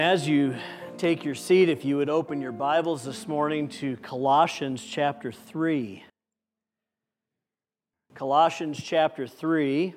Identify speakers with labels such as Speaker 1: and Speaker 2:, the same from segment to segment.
Speaker 1: As you take your seat, if you would open your Bibles this morning to Colossians chapter 3. Colossians chapter 3.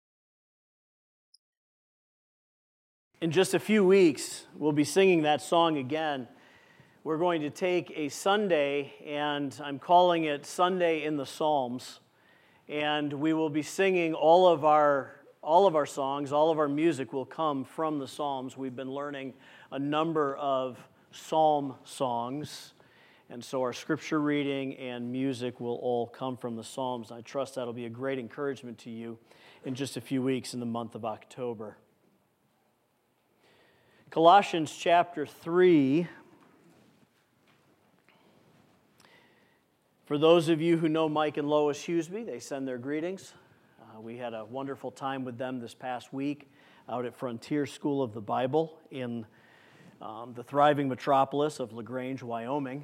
Speaker 1: In just a few weeks, we'll be singing that song again. We're going to take a Sunday, and I'm calling it Sunday in the Psalms. And we will be singing all of our songs, all of our music will come from the Psalms. We've been learning a number of psalm songs, and so our scripture reading and music will all come from the Psalms. I trust that'll be a great encouragement to you in just a few weeks in the month of October. Colossians chapter 3. For those of you who know Mike and Lois Hughesby, they send their greetings. We had a wonderful time with them this past week out at Frontier School of the Bible in the thriving metropolis of LaGrange, Wyoming.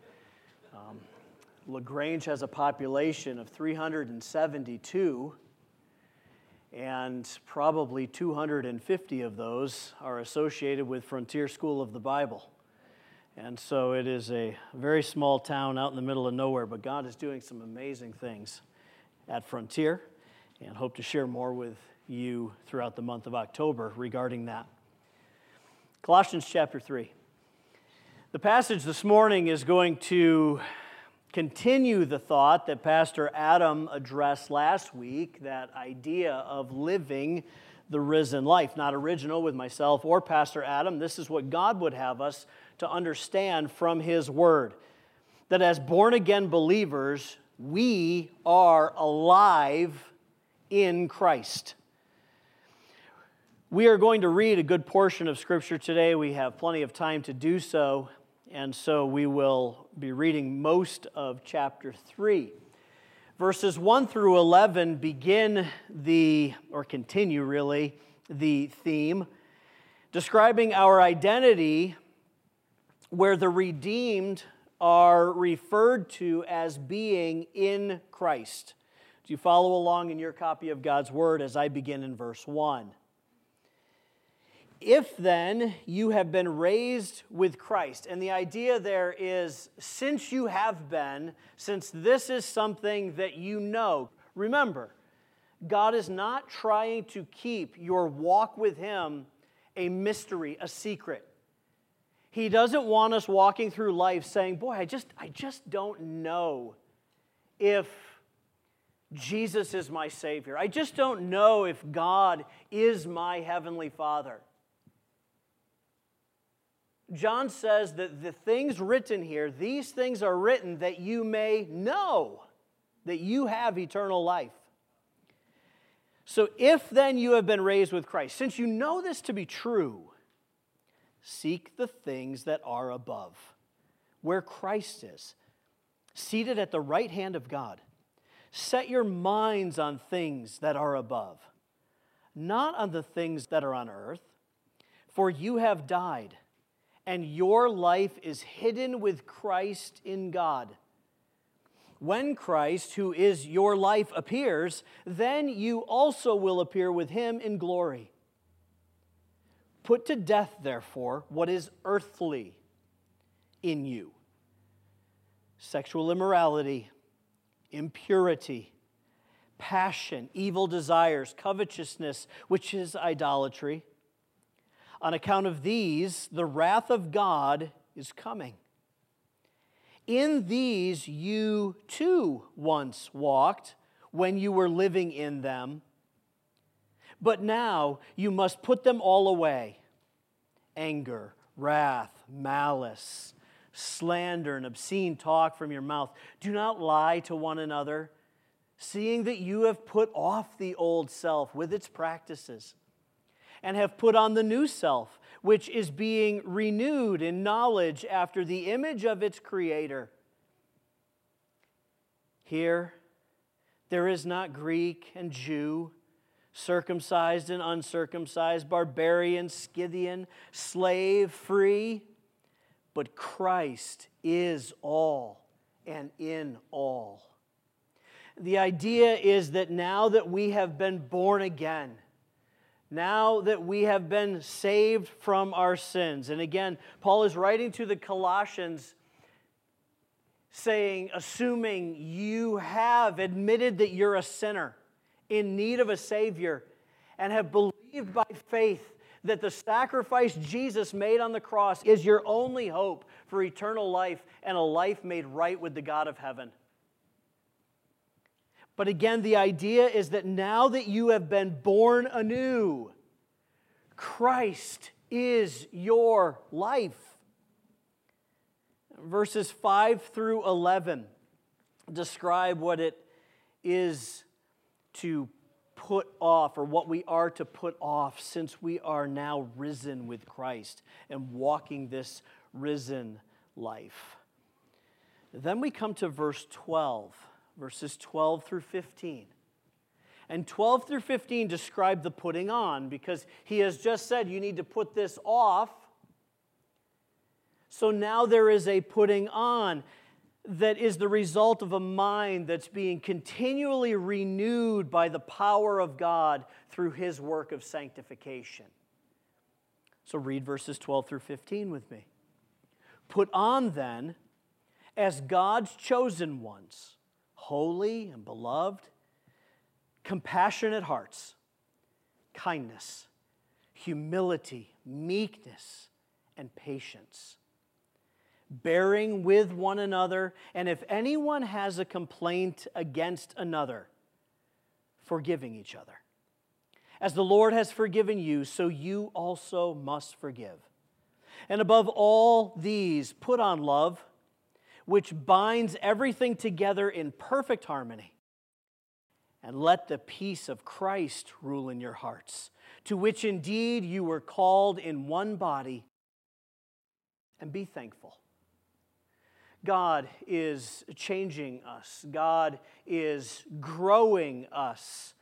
Speaker 1: LaGrange has a population of 372, and probably 250 of those are associated with Frontier School of the Bible. And so it is a very small town out in the middle of nowhere, but God is doing some amazing things at Frontier, and hope to share more with you throughout the month of October regarding that. Colossians chapter 3. The passage this morning is going to continue the thought that Pastor Adam addressed last week, that idea of living the risen life. Not original with myself or Pastor Adam. This is what God would have us to understand from His Word. That as born-again believers, we are alive in Christ. We are going to read a good portion of Scripture today. We have plenty of time to do so, and so we will be reading most of chapter 3. Verses 1 through 11 continue the theme, describing our identity, where the redeemed are referred to as being in Christ. Do you follow along in your copy of God's Word as I begin in verse 1? If then you have been raised with Christ, and the idea there is since you have been, since this is something that you know, remember, God is not trying to keep your walk with Him a mystery, a secret. He doesn't want us walking through life saying, boy, I just don't know if Jesus is my Savior. I just don't know if God is my Heavenly Father. John says that the things written here, these things are written that you may know that you have eternal life. So if then you have been raised with Christ, since you know this to be true, seek the things that are above, where Christ is, seated at the right hand of God. Set your minds on things that are above, not on the things that are on earth, for you have died, and your life is hidden with Christ in God. When Christ, who is your life, appears, then you also will appear with Him in glory. Put to death, therefore, what is earthly in you: sexual immorality, impurity, passion, evil desires, covetousness, which is idolatry. On account of these, the wrath of God is coming. In these you too once walked when you were living in them, but now you must put them all away: anger, wrath, malice, slander, and obscene talk from your mouth. Do not lie to one another, seeing that you have put off the old self with its practices, and have put on the new self, which is being renewed in knowledge after the image of its Creator. Here, there is not Greek and Jew, circumcised and uncircumcised, barbarian, Scythian, slave, free, but Christ is all and in all. The idea is that now that we have been born again, Now that we have been saved from our sins. And again, Paul is writing to the Colossians saying, assuming you have admitted that you're a sinner in need of a Savior and have believed by faith that the sacrifice Jesus made on the cross is your only hope for eternal life and a life made right with the God of heaven. But again, the idea is that now that you have been born anew, Christ is your life. Verses 5 through 11 describe what it is to put off, or what we are to put off, since we are now risen with Christ and walking this risen life. Then we come to verse 12. Verses 12 through 15. And 12 through 15 describe the putting on, because he has just said you need to put this off. So now there is a putting on that is the result of a mind that's being continually renewed by the power of God through His work of sanctification. So read verses 12 through 15 with me. Put on then, as God's chosen ones, holy and beloved, compassionate hearts, kindness, humility, meekness, and patience, bearing with one another, and if anyone has a complaint against another, forgiving each other. As the Lord has forgiven you, so you also must forgive. And above all these, put on love, which binds everything together in perfect harmony. And let the peace of Christ rule in your hearts, to which indeed you were called in one body, and be thankful. God is changing us. God is growing us.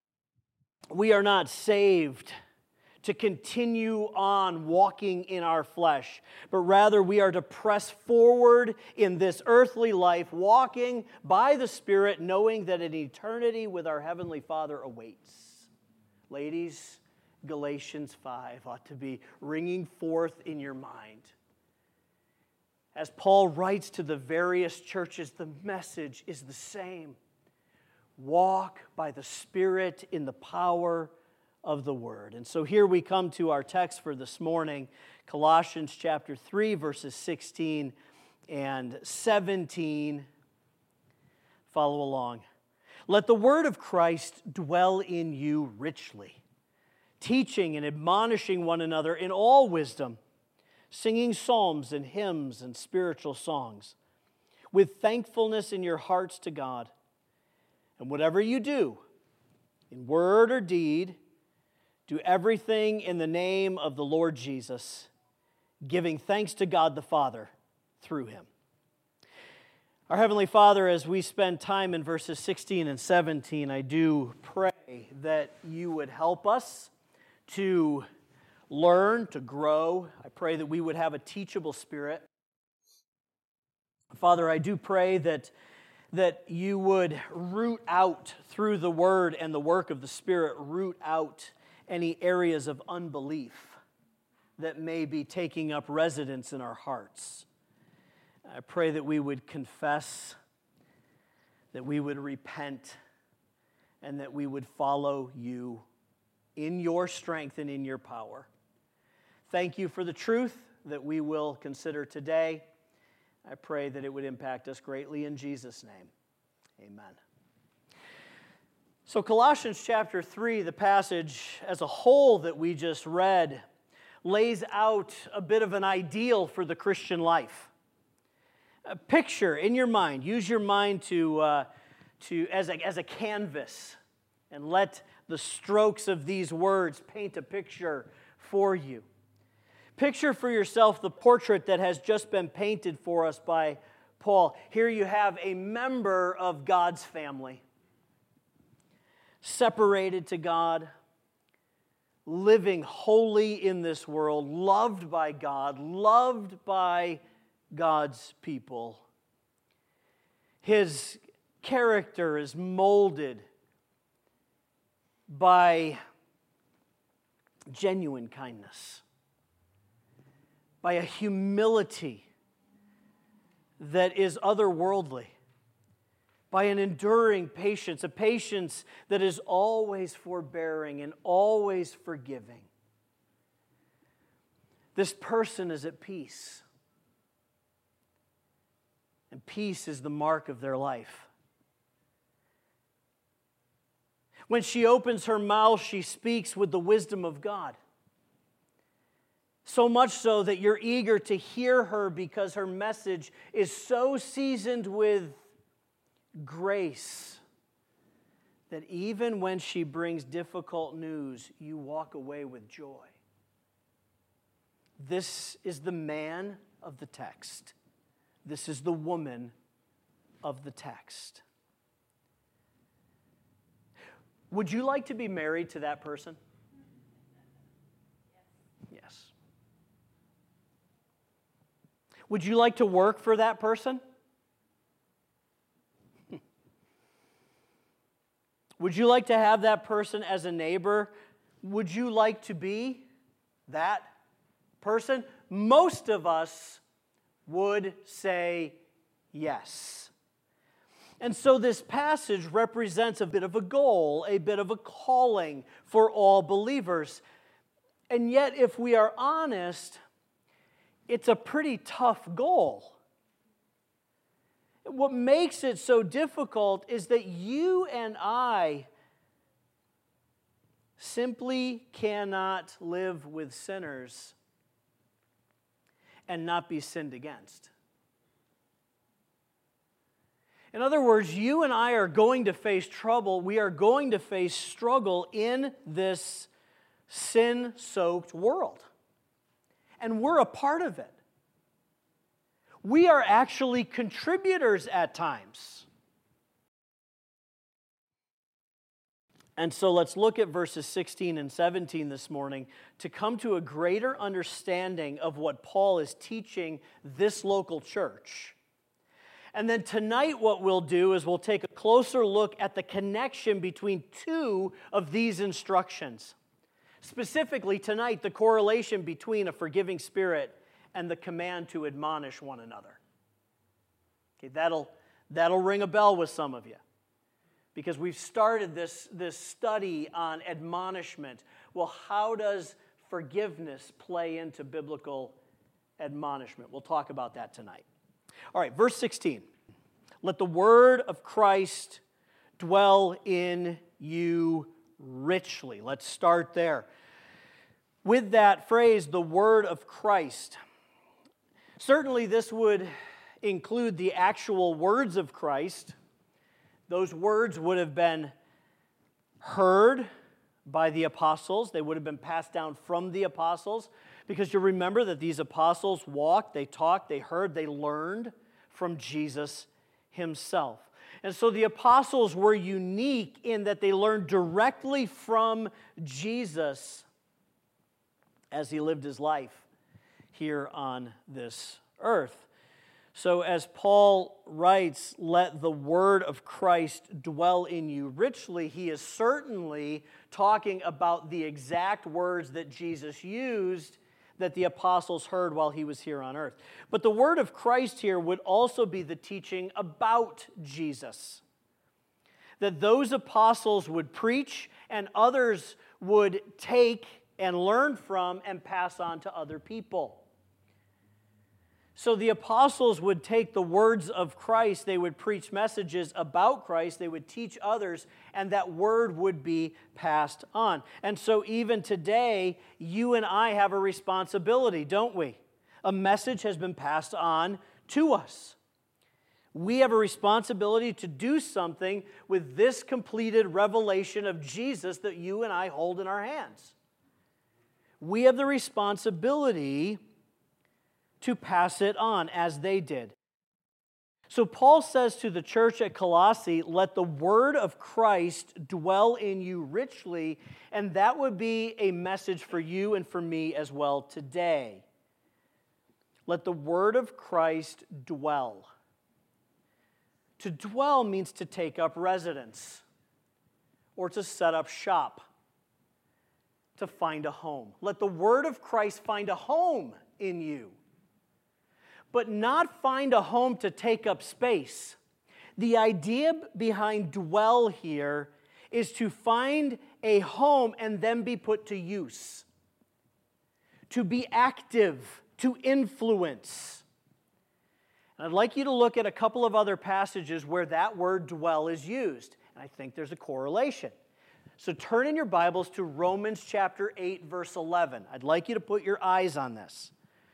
Speaker 1: We are not saved to continue on walking in our flesh, but rather we are to press forward in this earthly life, walking by the Spirit, knowing that an eternity with our Heavenly Father awaits. Ladies, Galatians 5 ought to be ringing forth in your mind. As Paul writes to the various churches, the message is the same. Walk by the Spirit in the power of the Word. And so here we come to our text for this morning, Colossians chapter 3, verses 16 and 17. Follow along. Let the word of Christ dwell in you richly, teaching and admonishing one another in all wisdom, singing psalms and hymns and spiritual songs, with thankfulness in your hearts to God. And whatever you do, in word or deed, do everything in the name of the Lord Jesus, giving thanks to God the Father through Him. Our Heavenly Father, as we spend time in verses 16 and 17, I do pray that you would help us to learn, to grow. I pray that we would have a teachable spirit. Father, I do pray that you would root out through the Word and the work of the Spirit, root out any areas of unbelief that may be taking up residence in our hearts. I pray that we would confess, that we would repent, and that we would follow you in your strength and in your power. Thank you for the truth that we will consider today. I pray that it would impact us greatly in Jesus' name. Amen. So Colossians chapter 3, the passage as a whole that we just read, lays out a bit of an ideal for the Christian life. A picture in your mind. Use your mind as a canvas, and let the strokes of these words paint a picture for you. Picture for yourself the portrait that has just been painted for us by Paul. Here you have a member of God's family, separated to God, living holy in this world, loved by God, loved by God's people. His character is molded by genuine kindness, by a humility that is otherworldly, by an enduring patience, a patience that is always forbearing and always forgiving. This person is at peace. And peace is the mark of their life. When she opens her mouth, she speaks with the wisdom of God. So much so that you're eager to hear her because her message is so seasoned with grace that even when she brings difficult news, you walk away with joy. This is the man of the text. This is the woman of the text. Would you like to be married to that person? Yes. Would you like to work for that person? Would you like to have that person as a neighbor? Would you like to be that person? Most of us would say yes. And so this passage represents a bit of a goal, a bit of a calling for all believers. And yet, if we are honest, it's a pretty tough goal. What makes it so difficult is that you and I simply cannot live with sinners and not be sinned against. In other words, you and I are going to face trouble. We are going to face struggle in this sin-soaked world. And we're a part of it. We are actually contributors at times. And so let's look at verses 16 and 17 this morning to come to a greater understanding of what Paul is teaching this local church. And then tonight what we'll do is we'll take a closer look at the connection between two of these instructions. Specifically tonight, the correlation between a forgiving spirit and the command to admonish one another. Okay, that'll ring a bell with some of you, because we've started this study on admonishment. Well, how does forgiveness play into biblical admonishment? We'll talk about that tonight. All right, verse 16. Let the word of Christ dwell in you richly. Let's start there. With that phrase, the word of Christ. Certainly this would include the actual words of Christ. Those words would have been heard by the apostles. They would have been passed down from the apostles, because you remember that these apostles walked, they talked, they heard, they learned from Jesus himself. And so the apostles were unique in that they learned directly from Jesus as he lived his life here on this earth. So as Paul writes, let the word of Christ dwell in you richly, he is certainly talking about the exact words that Jesus used that the apostles heard while he was here on earth. But the word of Christ here would also be the teaching about Jesus. That those apostles would preach and others would take and learn from and pass on to other people. So the apostles would take the words of Christ, they would preach messages about Christ, they would teach others, and that word would be passed on. And so even today, you and I have a responsibility, don't we? A message has been passed on to us. We have a responsibility to do something with this completed revelation of Jesus that you and I hold in our hands. We have the responsibility to pass it on as they did. So Paul says to the church at Colossae, let the word of Christ dwell in you richly, and that would be a message for you and for me as well today. Let the word of Christ dwell. To dwell means to take up residence or to set up shop. to find a home. Let the word of Christ find a home in you. But not find a home to take up space. The idea behind dwell here is to find a home and then be put to use. To be active, to influence. And I'd like you to look at a couple of other passages where that word dwell is used. And I think there's a correlation. So turn in your Bibles to Romans chapter 8, verse 11. I'd like you to put your eyes on this.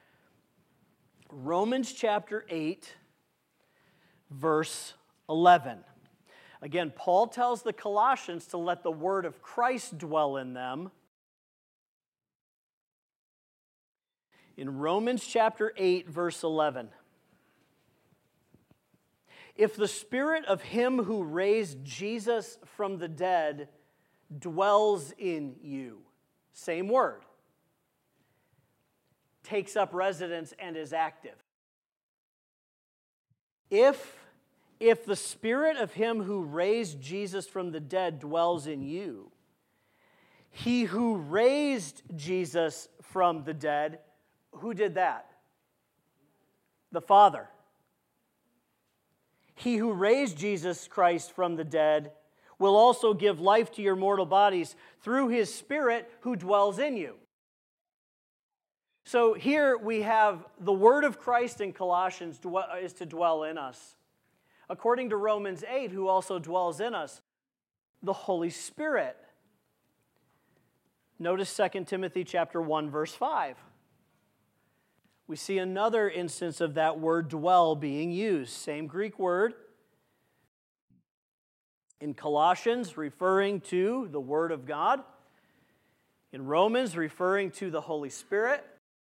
Speaker 1: Romans chapter 8, verse 11. Again, Paul tells the Colossians to let the word of Christ dwell in them. In Romans chapter 8, verse 11. If the spirit of him who raised Jesus from the dead dwells in you, same word, takes up residence and is active. If the spirit of him who raised Jesus from the dead dwells in you, he who raised Jesus from the dead, who did that? The Father. He who raised Jesus Christ from the dead will also give life to your mortal bodies through his Spirit who dwells in you. So here we have the word of Christ in Colossians is to dwell in us. According to Romans 8, who also dwells in us? The Holy Spirit. Notice 2 Timothy chapter 1, verse 5. We see another instance of that word dwell being used. Same Greek word. In Colossians, referring to the Word of God. In Romans, referring to the Holy Spirit.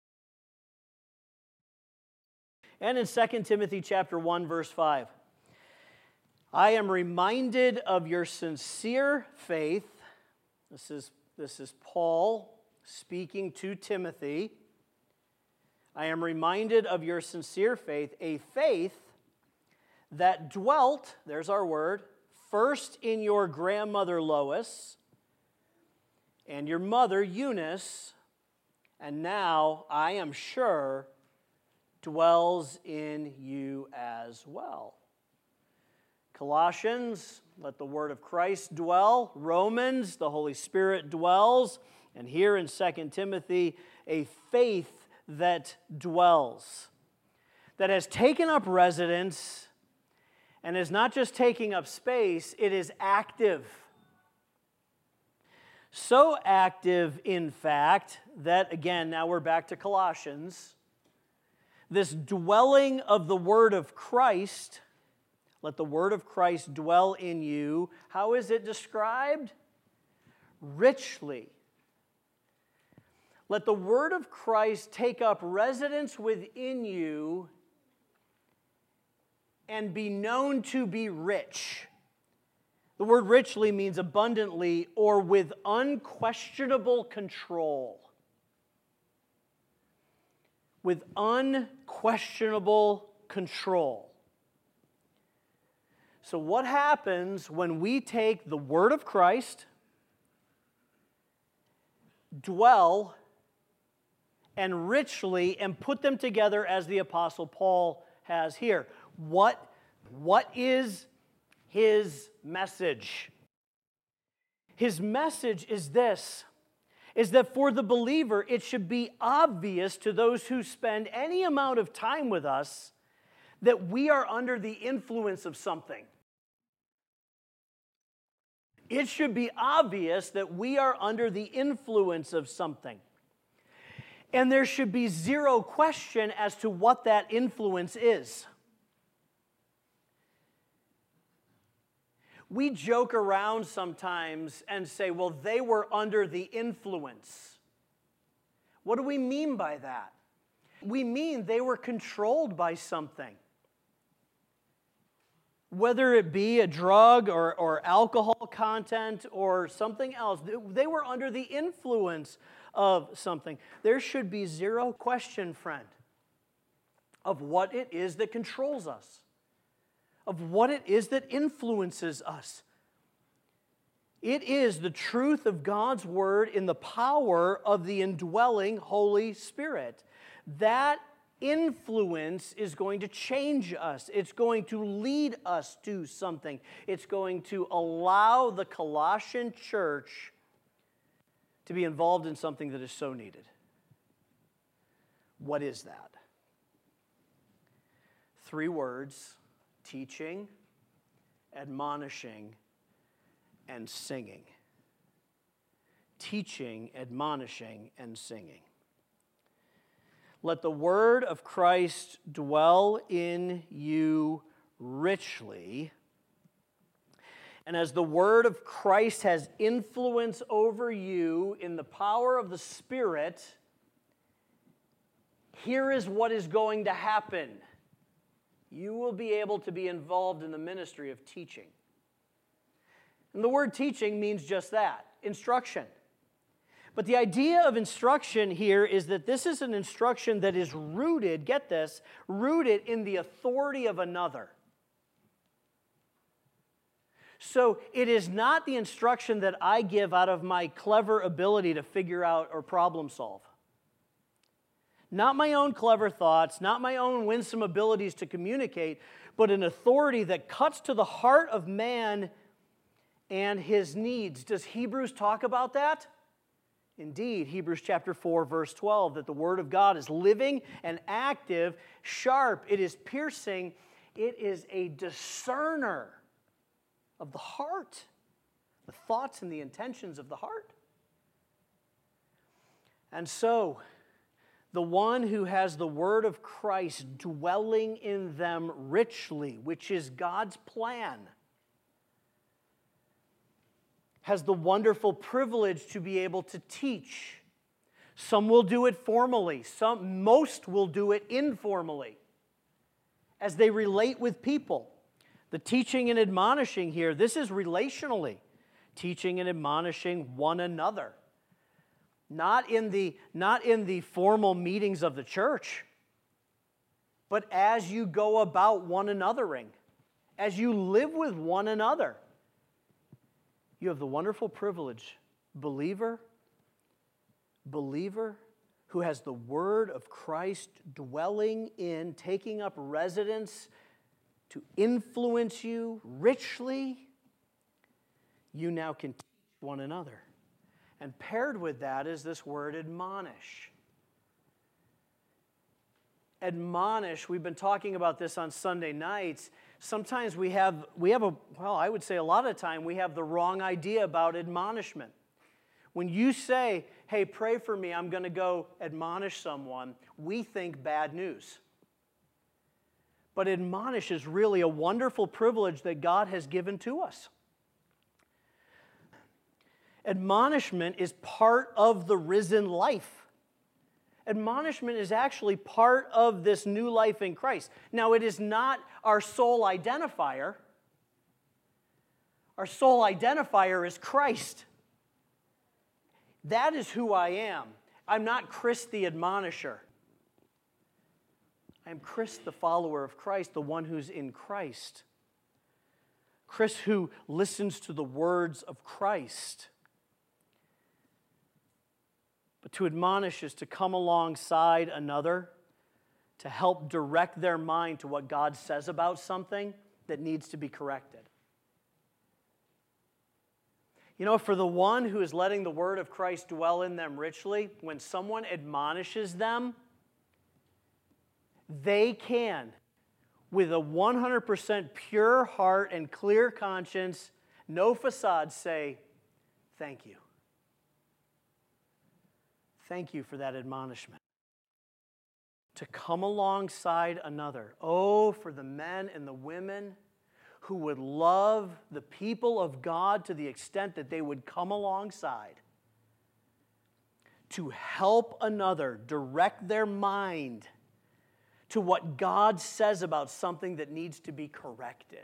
Speaker 1: And in 2 Timothy chapter 1, verse 5. I am reminded of your sincere faith. This is Paul speaking to Timothy. I am reminded of your sincere faith, a faith that dwelt, there's our word, first in your grandmother Lois and your mother Eunice, and now, I am sure, dwells in you as well. Colossians, let the word of Christ dwell. Romans, the Holy Spirit dwells. And here in 2 Timothy, a faith that dwells, that has taken up residence and is not just taking up space, it is active. So active, in fact, that, again, now we're back to Colossians, this dwelling of the word of Christ, let the word of Christ dwell in you. How is it described? Richly. Let the word of Christ take up residence within you and be known to be rich. The word richly means abundantly or with unquestionable control. With unquestionable control. So what happens when we take the word of Christ, dwell, and richly, and put them together as the Apostle Paul has here? What is his message? His message is this, is that for the believer, it should be obvious to those who spend any amount of time with us that we are under the influence of something. It should be obvious that we are under the influence of something. And there should be zero question as to what that influence is. We joke around sometimes and say, well, they were under the influence. What do we mean by that? We mean they were controlled by something. Whether it be a drug or alcohol content or something else, they were under the influence of something. There should be zero question, friend, of what it is that controls us, of what it is that influences us. It is the truth of God's Word in the power of the indwelling Holy Spirit. That influence is going to change us. It's going to lead us to something. It's going to allow the Colossian church to be involved in something that is so needed. What is that? 3 words: teaching, admonishing, and singing. Teaching, admonishing, and singing. Let the word of Christ dwell in you richly. And as the word of Christ has influence over you in the power of the Spirit, here is what is going to happen. You will be able to be involved in the ministry of teaching. And the word teaching means just that, instruction. But the idea of instruction here is that this is an instruction that is rooted, get this, rooted in the authority of another. So it is not the instruction that I give out of my clever ability to figure out or problem solve. Not my own clever thoughts, not my own winsome abilities to communicate, but an authority that cuts to the heart of man and his needs. Does Hebrews talk about that? Indeed, Hebrews chapter 4, verse 12, that the Word of God is living and active, sharp, it is piercing, it is a discerner of the heart, the thoughts and the intentions of the heart. And so, the one who has the word of Christ dwelling in them richly, which is God's plan, has the wonderful privilege to be able to teach. Some will do it formally, most will do it informally, as they relate with people. The teaching and admonishing here, this is relationally, teaching and admonishing one another. Not in the formal meetings of the church, but as you go about one anothering, as you live with one another. You have the wonderful privilege, believer, who has the word of Christ dwelling in, taking up residence to influence you richly. You now can teach one another. And paired with that is this word admonish. Admonish, we've been talking about this on Sunday nights. Sometimes we have I would say a lot of the time we have the wrong idea about admonishment. When you say, hey, pray for me, I'm going to go admonish someone, we think bad news. But admonish is really a wonderful privilege that God has given to us. Admonishment is part of the risen life. Admonishment is actually part of this new life in Christ. Now, it is not our sole identifier. Our sole identifier is Christ. That is who I am. I'm not Chris the admonisher. I am Chris the follower of Christ, the one who's in Christ. Chris who listens to the words of Christ. But to admonish is to come alongside another, to help direct their mind to what God says about something that needs to be corrected. You know, for the one who is letting the word of Christ dwell in them richly, when someone admonishes them, they can, with a 100% pure heart and clear conscience, no facade, say, thank you. Thank you for that admonishment. To come alongside another. Oh, for the men and the women who would love the people of God to the extent that they would come alongside to help another direct their mind to what God says about something that needs to be corrected.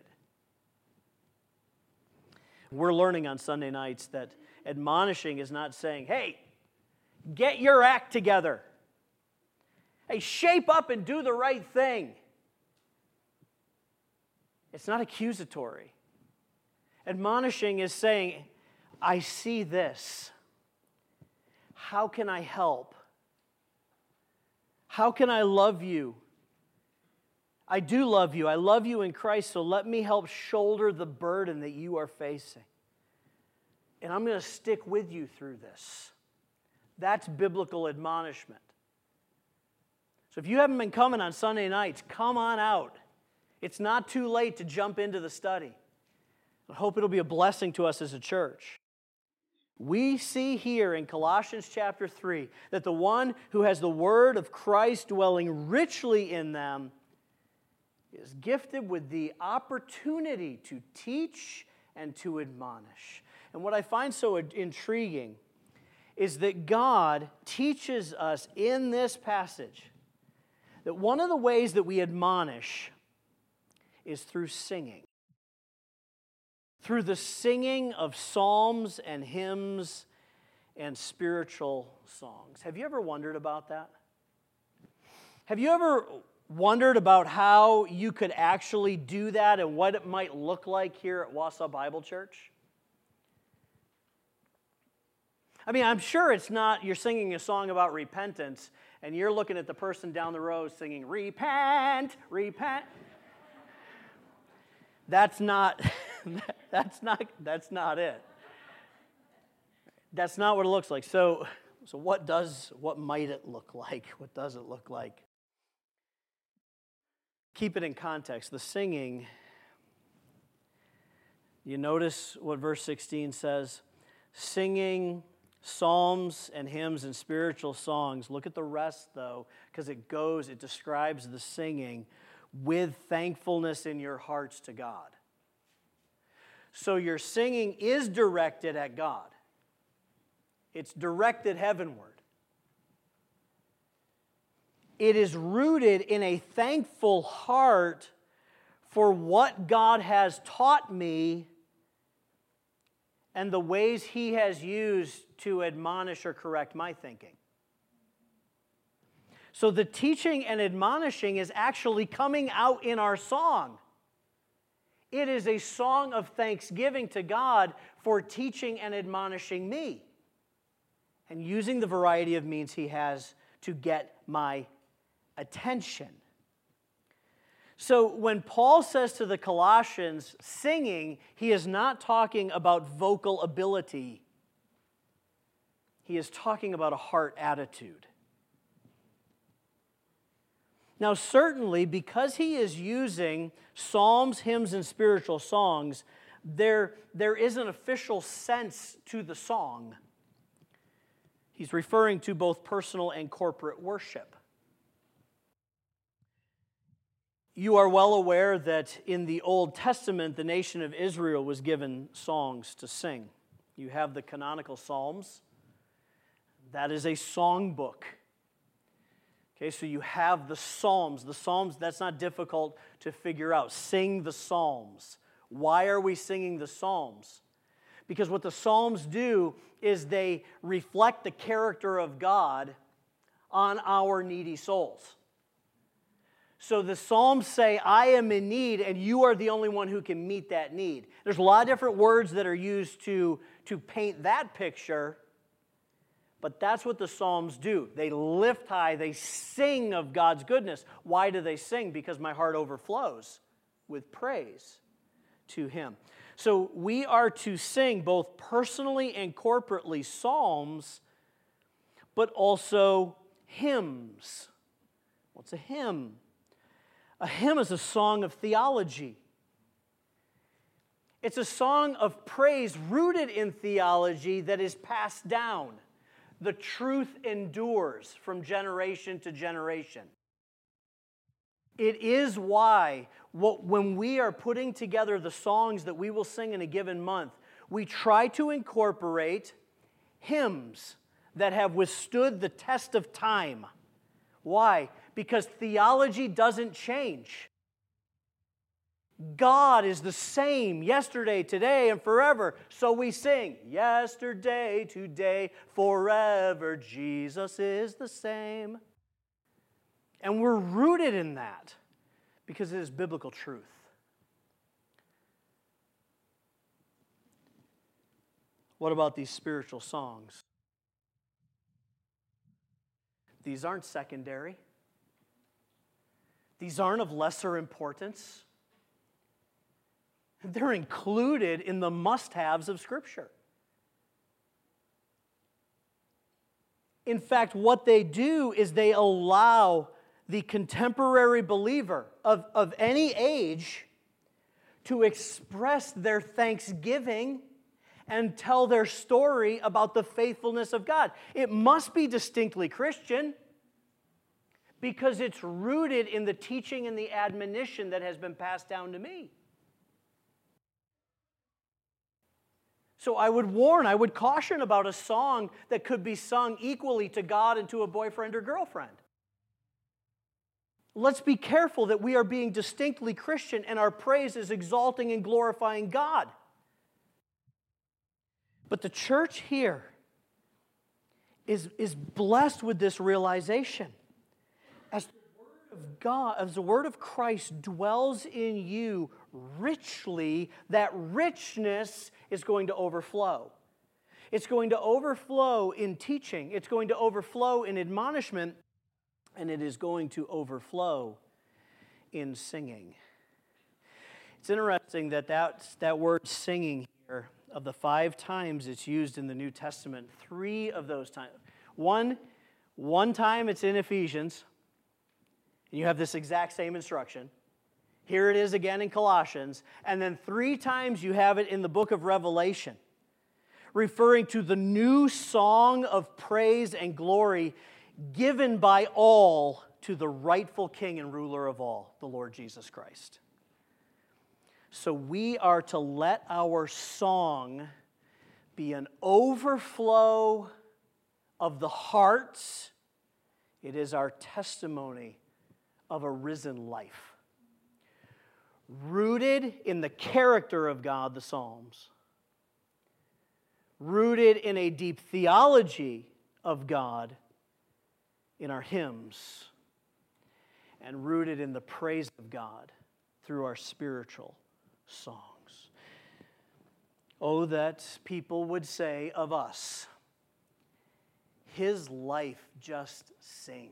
Speaker 1: We're learning on Sunday nights that admonishing is not saying, hey, get your act together. Hey, shape up and do the right thing. It's not accusatory. Admonishing is saying, I see this. How can I help? How can I love you? I do love you. I love you in Christ, so let me help shoulder the burden that you are facing. And I'm going to stick with you through this. That's biblical admonishment. So if you haven't been coming on Sunday nights, come on out. It's not too late to jump into the study. I hope it'll be a blessing to us as a church. We see here in Colossians chapter 3 that the one who has the word of Christ dwelling richly in them is gifted with the opportunity to teach and to admonish. And what I find so intriguing is that God teaches us in this passage that one of the ways that we admonish is through singing. Through the singing of psalms and hymns and spiritual songs. Have you ever wondered about that? Have you ever wondered about how you could actually do that and what it might look like here at Wausau Bible Church? I mean, I'm sure it's not you're singing a song about repentance and you're looking at the person down the road singing, repent, repent. That's not it. That's not what it looks like. So what might it look like? What does it look like? Keep it in context. The singing, you notice what verse 16 says? Singing psalms and hymns and spiritual songs. Look at the rest, though, because it describes the singing with thankfulness in your hearts to God. So your singing is directed at God. It's directed heavenward. It is rooted in a thankful heart for what God has taught me and the ways He has used to admonish or correct my thinking. So the teaching and admonishing is actually coming out in our song. It is a song of thanksgiving to God for teaching and admonishing me and using the variety of means He has to get my attention. So when Paul says to the Colossians, singing, he is not talking about vocal ability. He is talking about a heart attitude. Now, certainly, because he is using psalms, hymns, and spiritual songs, there is an official sense to the song. He's referring to both personal and corporate worship. You are well aware that in the Old Testament, the nation of Israel was given songs to sing. You have the canonical Psalms. That is a songbook. Okay, so you have the Psalms. The Psalms, that's not difficult to figure out. Sing the Psalms. Why are we singing the Psalms? Because what the Psalms do is they reflect the character of God on our needy souls. So the Psalms say, I am in need, and you are the only one who can meet that need. There's a lot of different words that are used to paint that picture, but that's what the Psalms do. They lift high, they sing of God's goodness. Why do they sing? Because my heart overflows with praise to Him. So we are to sing both personally and corporately psalms, but also hymns. What's a hymn? A hymn is a song of theology. It's a song of praise rooted in theology that is passed down. The truth endures from generation to generation. It is why when we are putting together the songs that we will sing in a given month, we try to incorporate hymns that have withstood the test of time. Why? Because theology doesn't change. God is the same yesterday, today, and forever. So we sing, yesterday, today, forever, Jesus is the same. And we're rooted in that because it is biblical truth. What about these spiritual songs? These aren't secondary. These aren't of lesser importance. They're included in the must-haves of Scripture. In fact, what they do is they allow the contemporary believer of any age to express their thanksgiving and tell their story about the faithfulness of God. It must be distinctly Christian because it's rooted in the teaching and the admonition that has been passed down to me. So I would warn, I would caution about a song that could be sung equally to God and to a boyfriend or girlfriend. Let's be careful that we are being distinctly Christian and our praise is exalting and glorifying God. But the church here is blessed with this realization. As the Word of God, as the Word of Christ dwells in you richly, that richness is going to overflow. It's going to overflow in teaching. It's going to overflow in admonishment. And it is going to overflow in singing. It's interesting that word singing here, of the 5 times it's used in the New Testament, 3 of those times. One time it's in Ephesians, and you have this exact same instruction. Here it is again in Colossians, and then 3 times you have it in the book of Revelation, referring to the new song of praise and glory given by all to the rightful King and ruler of all, the Lord Jesus Christ. So we are to let our song be an overflow of the hearts. It is our testimony of a risen life. Rooted in the character of God, the Psalms. Rooted in a deep theology of God in our hymns. And rooted in the praise of God through our spiritual songs. Oh, that people would say of us, his life just sings.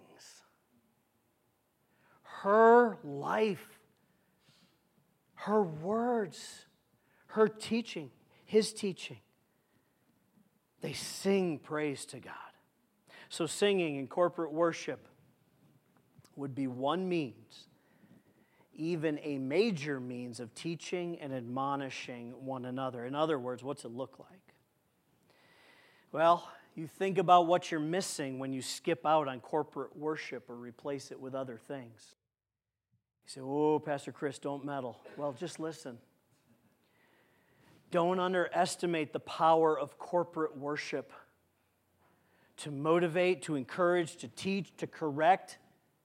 Speaker 1: Her life, her words, her teaching, his teaching, they sing praise to God. So singing in corporate worship would be one means, even a major means of teaching and admonishing one another. In other words, what's it look like? Well, you think about what you're missing when you skip out on corporate worship or replace it with other things. You say, oh, Pastor Chris, don't meddle. Well, just listen. Don't underestimate the power of corporate worship to motivate, to encourage, to teach, to correct.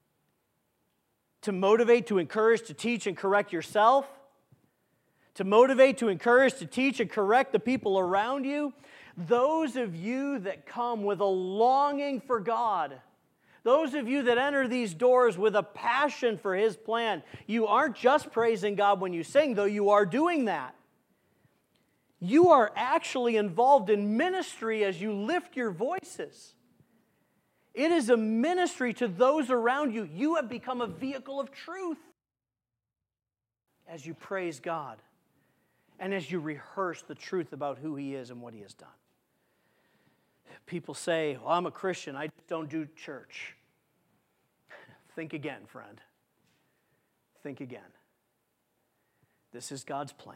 Speaker 1: To motivate, to encourage, to teach, and correct yourself. To motivate, to encourage, to teach, and correct the people around you. Those of you that come with a longing for God, those of you that enter these doors with a passion for His plan, you aren't just praising God when you sing, though you are doing that. You are actually involved in ministry as you lift your voices. It is a ministry to those around you. You have become a vehicle of truth as you praise God and as you rehearse the truth about who He is and what He has done. People say, well, I'm a Christian, I don't do church. Think again, friend. Think again. This is God's plan.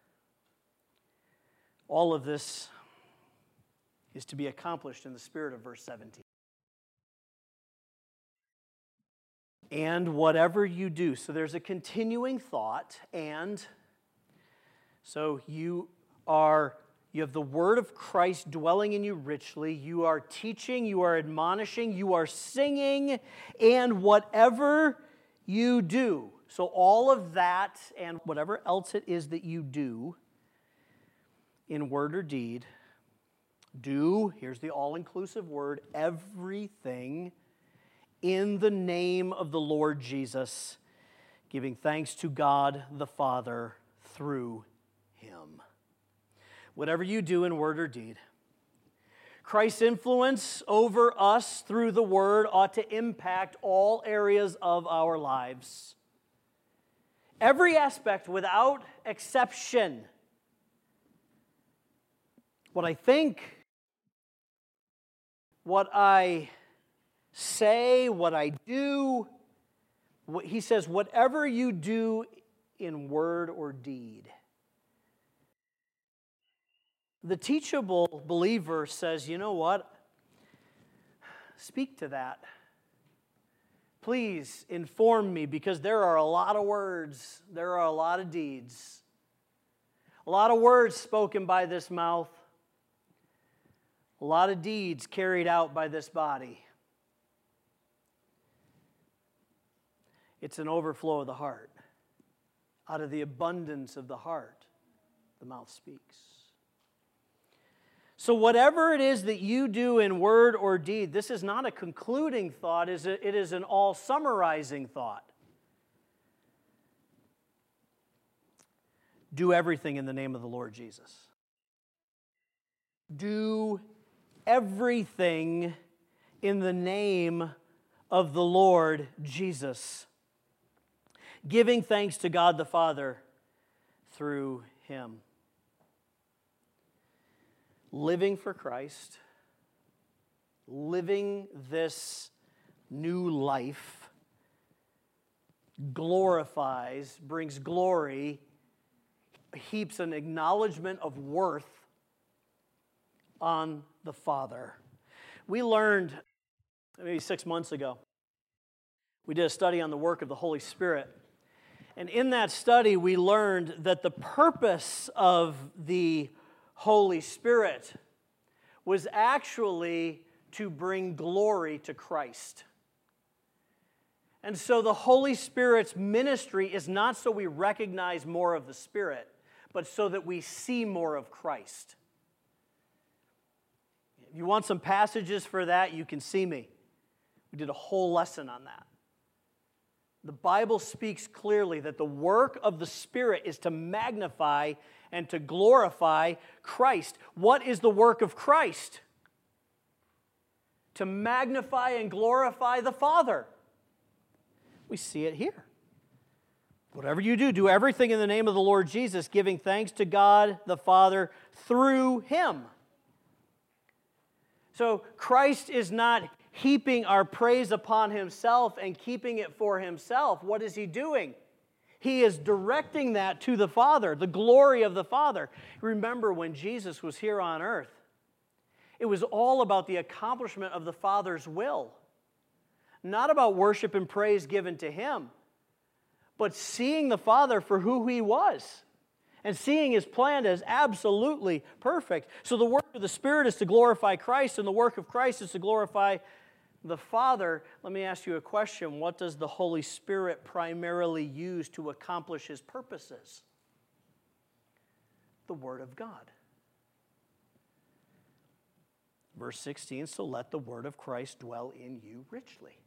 Speaker 1: All of this is to be accomplished in the spirit of verse 17. And whatever you do. So there's a continuing thought, and so you have the word of Christ dwelling in you richly. You are teaching, you are admonishing, you are singing, and whatever you do. So all of that and whatever else it is that you do in word or deed, do, here's the all-inclusive word, everything in the name of the Lord Jesus, giving thanks to God the Father through Him. whatever you do in word or deed. Christ's influence over us through the Word ought to impact all areas of our lives. Every aspect without exception. What I think, what I say, what I do, he says, whatever you do in word or deed. The teachable believer says, you know what? Speak to that. Please inform me, because there are a lot of words, there are a lot of deeds, a lot of words spoken by this mouth, a lot of deeds carried out by this body. It's an overflow of the heart. Out of the abundance of the heart, the mouth speaks. So whatever it is that you do in word or deed, this is not a concluding thought, it is an all-summarizing thought. Do everything in the name of the Lord Jesus. Do everything in the name of the Lord Jesus, giving thanks to God the Father through Him. Living for Christ, living this new life, glorifies, brings glory, heaps an acknowledgement of worth on the Father. We learned maybe 6 months ago, we did a study on the work of the Holy Spirit. And in that study, we learned that the purpose of the Holy Spirit was actually to bring glory to Christ. And so the Holy Spirit's ministry is not so we recognize more of the Spirit, but so that we see more of Christ. If you want some passages for that, you can see me. We did a whole lesson on that. The Bible speaks clearly that the work of the Spirit is to magnify and to glorify Christ. What is the work of Christ? To magnify and glorify the Father. We see it here. Whatever you do, do everything in the name of the Lord Jesus, giving thanks to God the Father through Him. So Christ is not heaping our praise upon Himself and keeping it for Himself. What is He doing? He is directing that to the Father, the glory of the Father. Remember when Jesus was here on earth, it was all about the accomplishment of the Father's will. Not about worship and praise given to Him, but seeing the Father for who He was and seeing His plan as absolutely perfect. So the work of the Spirit is to glorify Christ, and the work of Christ is to glorify the Father. Let me ask you a question. What does the Holy Spirit primarily use to accomplish His purposes? The Word of God. Verse 16, so let the word of Christ dwell in you richly.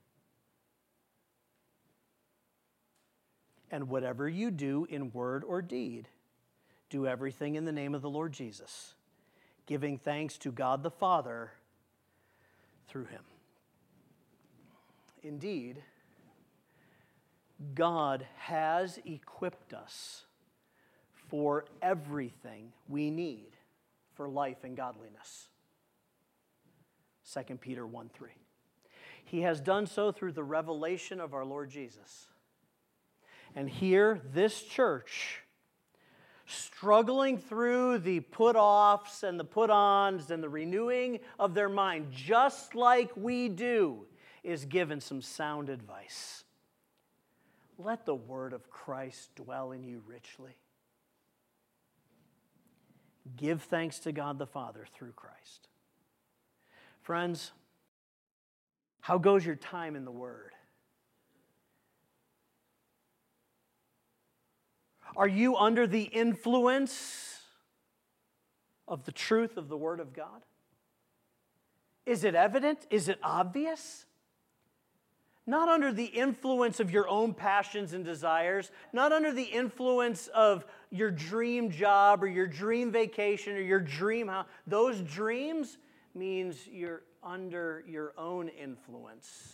Speaker 1: And whatever you do in word or deed, do everything in the name of the Lord Jesus, giving thanks to God the Father through Him. Indeed, God has equipped us for everything we need for life and godliness. 2 Peter 1:3. He has done so through the revelation of our Lord Jesus. And here, this church, struggling through the put-offs and the put-ons and the renewing of their mind, just like we do, is given some sound advice. Let the word of Christ dwell in you richly. Give thanks to God the Father through Christ. Friends, how goes your time in the Word? Are you under the influence of the truth of the Word of God? Is it evident? Is it obvious? not under the influence of your own passions and desires, not under the influence of your dream job or your dream vacation or your dream house. Those dreams means you're under your own influence.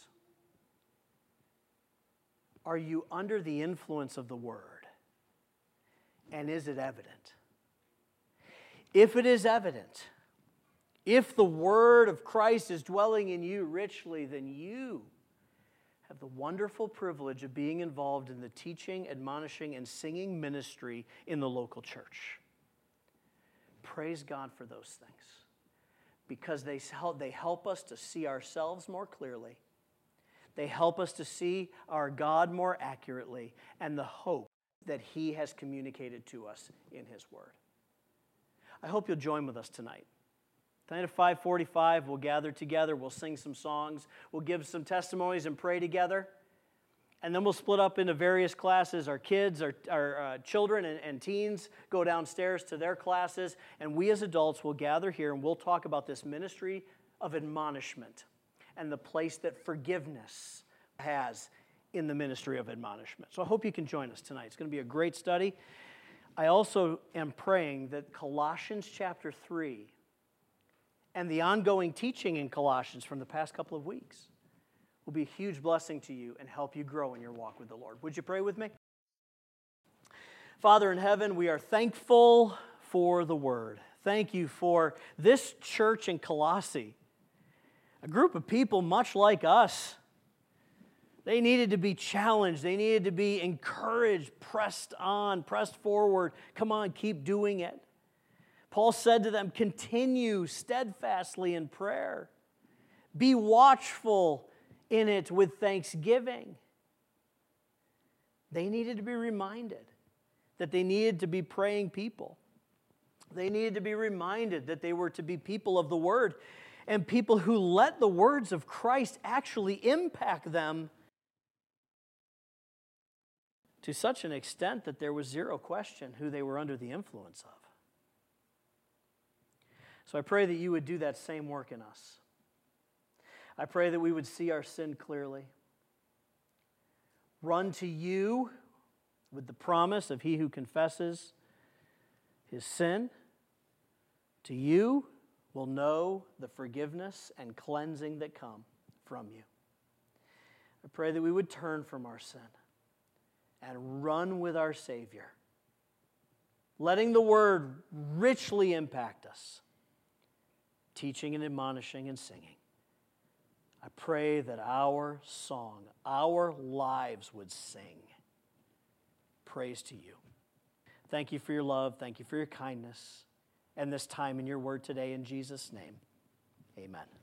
Speaker 1: Are you under the influence of the Word? And is it evident? If it is evident, if the Word of Christ is dwelling in you richly, then you have the wonderful privilege of being involved in the teaching, admonishing, and singing ministry in the local church. Praise God for those things, because they help us to see ourselves more clearly. They help us to see our God more accurately and the hope that He has communicated to us in His Word. I hope you'll join with us tonight. Tonight at 5:45, we'll gather together, we'll sing some songs, we'll give some testimonies and pray together, and then we'll split up into various classes. Our kids, our children and teens go downstairs to their classes, and we as adults will gather here and we'll talk about this ministry of admonishment and the place that forgiveness has in the ministry of admonishment. So I hope you can join us tonight. It's going to be a great study. I also am praying that Colossians chapter 3 and the ongoing teaching in Colossians from the past couple of weeks will be a huge blessing to you and help you grow in your walk with the Lord. Would you pray with me? Father in heaven, we are thankful for the Word. Thank you for this church in Colossae, a group of people much like us. They needed to be challenged. They needed to be encouraged, pressed on, pressed forward. Come on, keep doing it. Paul said to them, continue steadfastly in prayer. Be watchful in it with thanksgiving. They needed to be reminded that they needed to be praying people. They needed to be reminded that they were to be people of the Word and people who let the words of Christ actually impact them to such an extent that there was zero question who they were under the influence of. So I pray that you would do that same work in us. I pray that we would see our sin clearly, run to you with the promise of he who confesses his sin, to you will know the forgiveness and cleansing that come from you. I pray that we would turn from our sin and run with our Savior, letting the Word richly impact us, teaching and admonishing and singing. I pray that our song, our lives would sing praise to you. Thank you for your love. Thank you for your kindness and this time in your Word today. In Jesus' name, amen.